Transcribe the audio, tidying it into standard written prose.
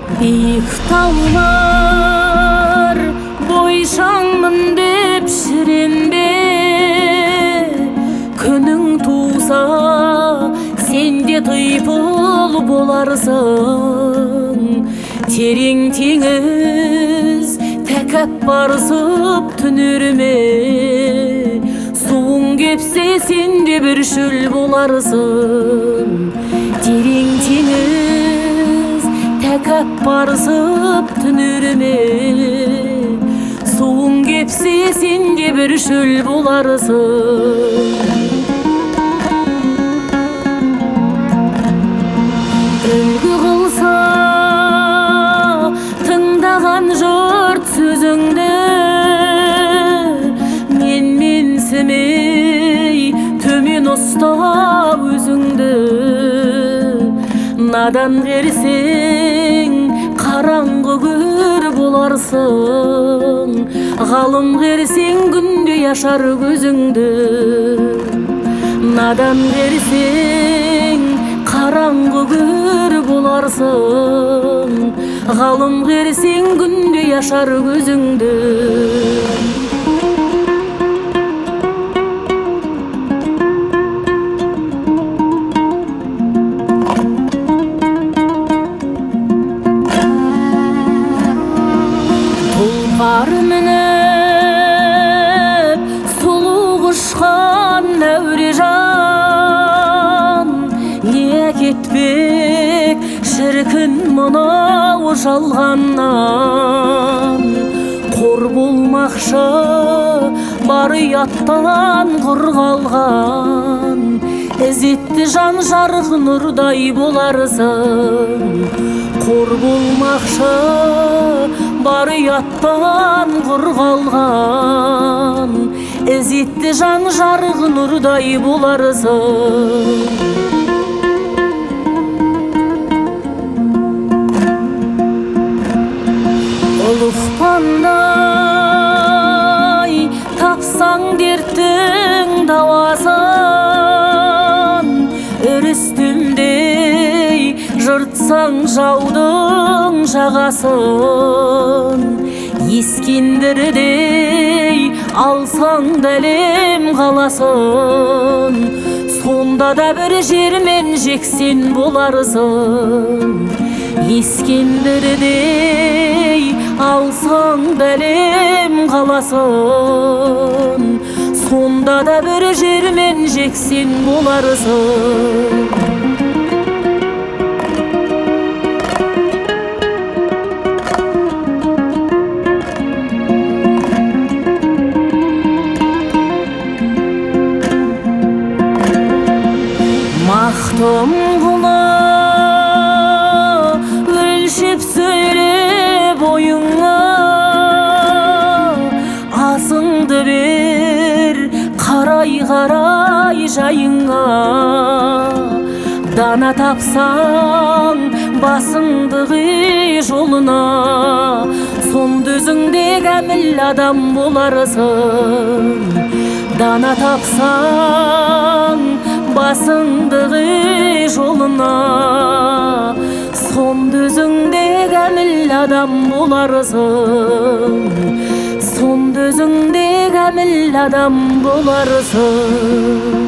Биік таулар бойшаңмын деп шіренбе, күнің туса сен де тыйпыл боларсың. Терең теңіз тәкаппарсып түнерме, суың кепсе сен де бір шөл боларсың. Терең теңіз тәкаппарсып түнерме, суың кепсе сен де бір шөл боларсың. Үлгі қылса тыңдаған жұрт сөзіңді, менсімей төмен ұста өзіңді. Надан берсең қараңғы көр боларсың, ғалым берсең күнде ашар көзіңді. Надан берсең қараңғы көр боларсың, ғалым берсең күнде ашар көзіңді. Тұлпар мініп сұлу құшқан әурежан, не кетпек шіркін мынау жалғаннан. Қор болмақшы бар ұяттан құр қалған, ізетті жан жарық нұрдай боларсың. Қор болмақшы бар ұяттан құр қалған, ізетті жан жарық нұрдай боларсың. Ұлықпандай тапсаң дерттің дауасын, үрістімдей жыртсаң жаудың жағасын. Ескендірдей алсаң дәлем қаласын, сонда да бір жермен жексен боларсың. Ескендірдей алсаң дәлем қаласын, сонда да бір жермен жексен боларсың. Мақтым ғұлы өлшеп сөйле бойыңа, асыңды бер қарай-қарай жайыңа. Дана тапсаң басыңды қый жолына, сонда өзіңде кәміл адам боларсың. Дана тапсаң басыңды қый жолына, сонда өзіңде кәміл адам боларсың. Сонда өзіңде кәміл адам боларсың.